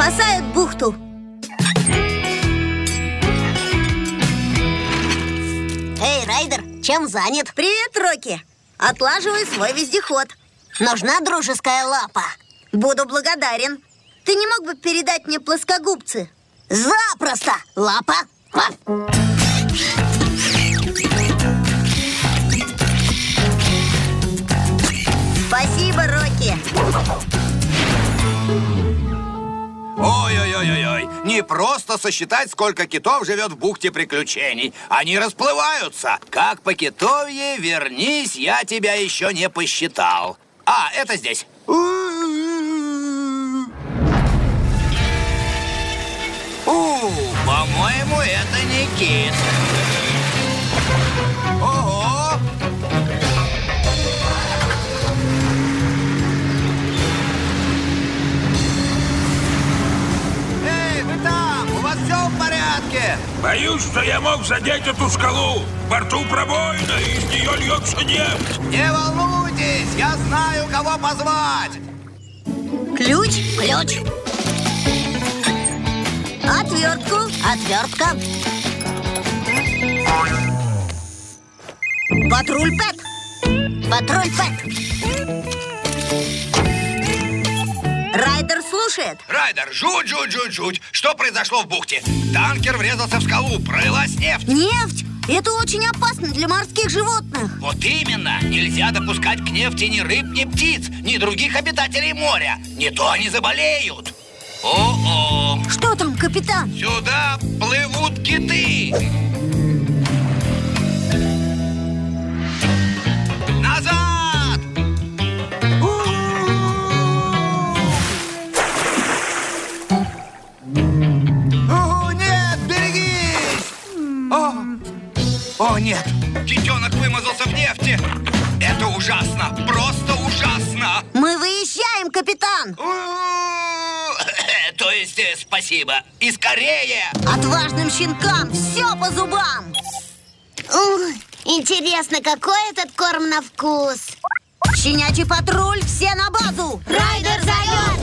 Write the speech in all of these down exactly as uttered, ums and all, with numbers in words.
спасают бухту. Эй, Райдер, чем занят? Привет, Рокки. Отлаживаю свой вездеход. Нужна дружеская лапа. Буду благодарен. Ты не мог бы передать мне плоскогубцы? Запросто! Лапа! Спасибо, Рокки. Ой-ой-ой-ой, не просто сосчитать, сколько китов живет в бухте приключений. Они расплываются. Как по китовье, вернись, я тебя еще не посчитал. А, это здесь. У, по-моему, это не кит. Ого! Эй, вы там! У вас все в порядке? Боюсь, что я мог задеть эту скалу. В борту пробоина, и из нее льется нефть. Не волнуйтесь, я знаю, кого позвать. Ключ? Ключ. Отвертку. Отвертка. Патруль Пэт. Патруль Пэт. Райдер слушает. Райдер, жуть-жуть-жуть-жуть. Что произошло в бухте? Танкер врезался в скалу, пролилась нефть. Нефть? Это очень опасно для морских животных. Вот именно. Нельзя допускать к нефти ни рыб, ни птиц, ни других обитателей моря. Не то они заболеют. О-о! Что там, капитан? Сюда плывут киты. Назад! О, нет, берегись! О, о, нет, китенок вымазался в нефти. Это ужасно, просто ужасно. Мы выезжаем, капитан. То есть, э, спасибо. И скорее! Отважным щенкам все по зубам. Ух, интересно, какой этот корм на вкус? Щенячий патруль, все на базу. Райдер зовет!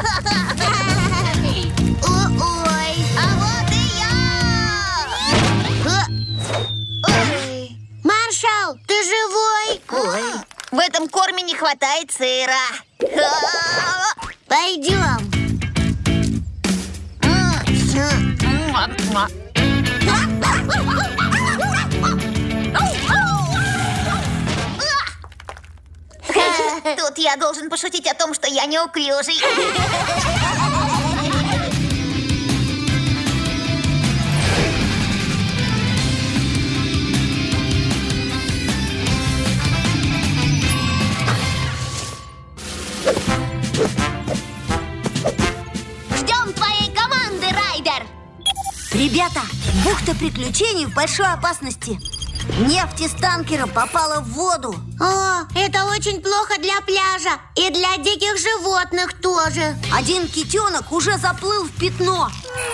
Ой, а вот и я! Ой. Маршал, ты живой? Ой. В этом корме не хватает сыра. Пойдем. Тут я должен пошутить о том, что я неуклюжий. Ждем твоей команды, Райдер! Ребята, бухта приключений в большой опасности. Нефть из танкера попала в воду. О, это очень плохо для пляжа. И для диких животных тоже. Один китенок уже заплыл в пятно.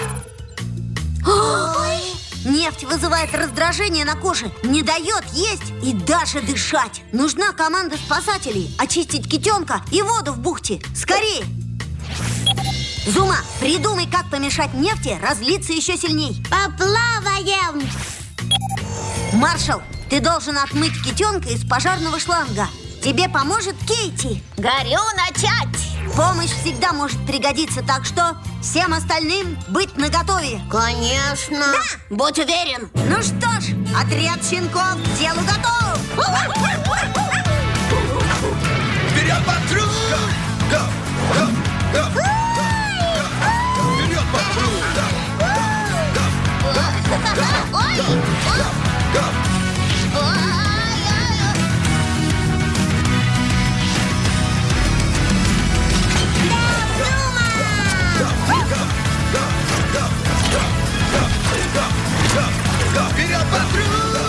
Ой. Нефть вызывает раздражение на коже, не дает есть и даже дышать. Нужна команда спасателей очистить китенка и воду в бухте. Скорее! Зума, придумай, как помешать нефти разлиться еще сильней. Поплаваем! Маршал, ты должен отмыть китенка из пожарного шланга. Тебе поможет Кейти. Горю начать! Помощь всегда может пригодиться, так что всем остальным быть наготове. Конечно! Да! Будь уверен! Ну что ж, отряд щенков к делу готов! Вперед, патруль! Го, го, го, го. Вперед, патруль! Ой! Вперед, патруль!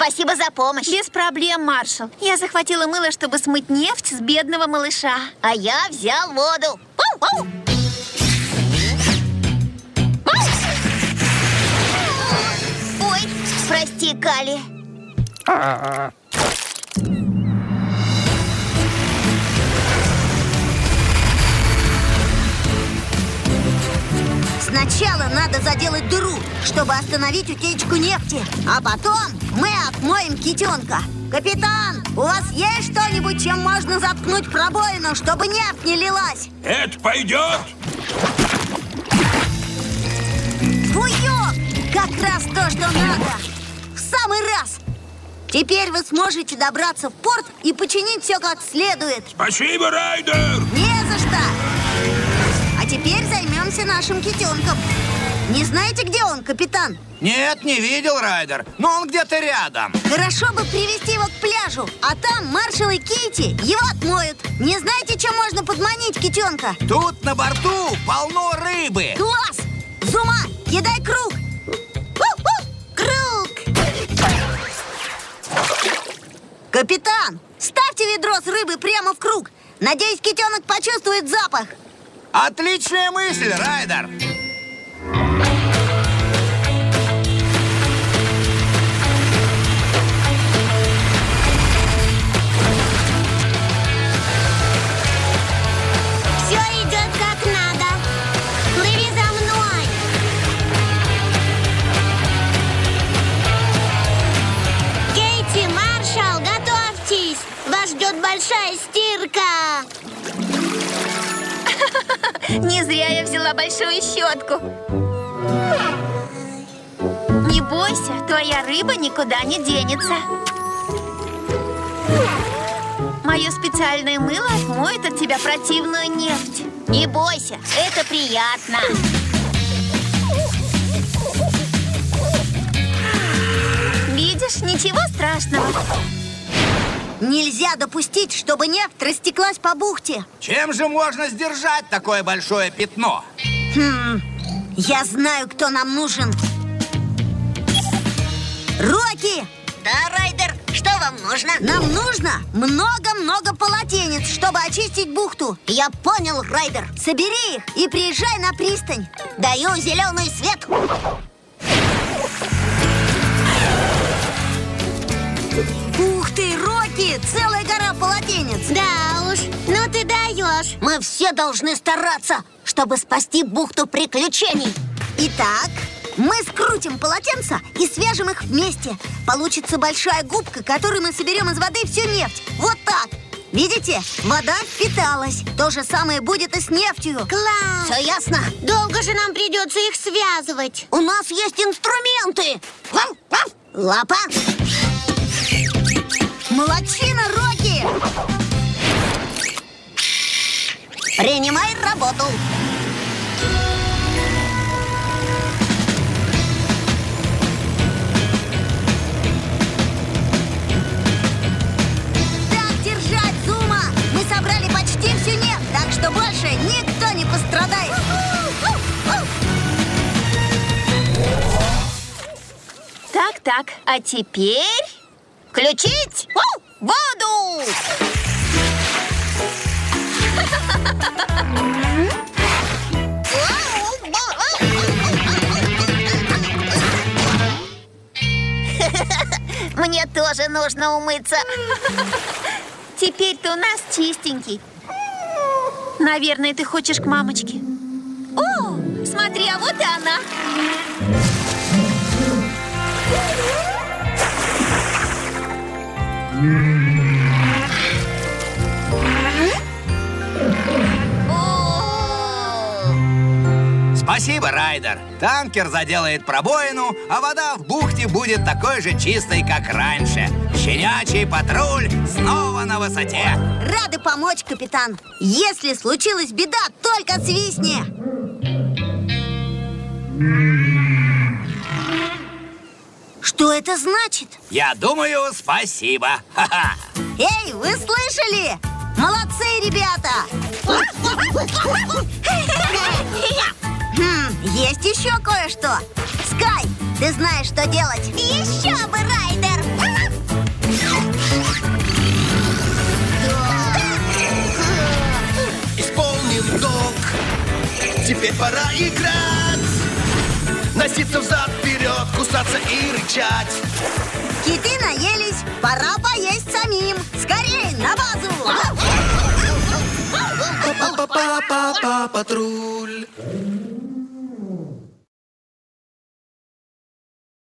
Спасибо за помощь. Без проблем, Маршал. Я захватила мыло, чтобы смыть нефть с бедного малыша. А я взял воду. Пау-пау. Ой, прости, Кали. Сначала надо заделать дыру, чтобы остановить утечку нефти. А потом мы отмоем китенка. Капитан, у вас есть что-нибудь, чем можно заткнуть пробоину, чтобы нефть не лилась? Это пойдет? Буёк! Как раз то, что надо. В самый раз. Теперь вы сможете добраться в порт и починить все как следует. Спасибо, Райдер! Не за что! А теперь займемся нашим китенком. Не знаете, где он, капитан? Нет, не видел, Райдер. Но он где-то рядом. Хорошо бы привести его к пляжу, а там Маршал и Кити его отмоют. Не знаете, чем можно подманить китенка? Тут на борту полно рыбы. Класс! Зума, кидай круг! У-у! Круг! Капитан, ставьте ведро с рыбой прямо в круг. Надеюсь, китенок почувствует запах. Отличная мысль, Райдер. Все идет как надо. Плыви за мной. Кейти, Маршал, готовьтесь. Вас ждет большая стирка. Не зря я взяла большую щетку. Не бойся, твоя рыба никуда не денется. Мое специальное мыло отмоет от тебя противную нефть. Не бойся, это приятно. Видишь, ничего страшного. Нельзя допустить, чтобы нефть растеклась по бухте. Чем же можно сдержать такое большое пятно? Хм, я знаю, кто нам нужен. Рокки! Да, Райдер, что вам нужно? Нам нужно много-много полотенец, чтобы очистить бухту. Я понял, Райдер. Собери их и приезжай на пристань. Даю зеленый свет. Ух ты, Рокки! Целая гора полотенец. Да уж, ну ты даешь. Мы все должны стараться, чтобы спасти бухту приключений. Итак, мы скрутим полотенца и свяжем их вместе. Получится большая губка, которой мы соберем из воды всю нефть. Вот так. Видите? Вода впиталась. То же самое будет и с нефтью. Класс! Все ясно? Долго же нам придется их связывать. У нас есть инструменты. Лапа. Молодчина, Рокки! Принимай работу. Так держать, Зума! Мы собрали почти всю нефть, так что больше никто не пострадает. Так, так, а теперь... Включить у, воду! Мне тоже нужно умыться. Теперь-то у нас чистенький. Наверное, ты хочешь к мамочке. О, смотри, а вот и она. Спасибо, Райдер. Танкер заделает пробоину, а вода в бухте будет такой же чистой, как раньше. Щенячий патруль снова на высоте. Рады помочь, капитан. Если случилась беда, только свистни. Что это значит? Я думаю, спасибо. Ха-ха. Эй, вы слышали? Молодцы, ребята! Хм, есть еще кое-что. Скай, ты знаешь, что делать. Еще бы, Райдер! Исполнен долг. Теперь пора играть. Носиться взад-вперед, кусаться и рычать. Киты наелись, пора поесть самим. Скорей, на базу! Па-па-па-па-па-патруль.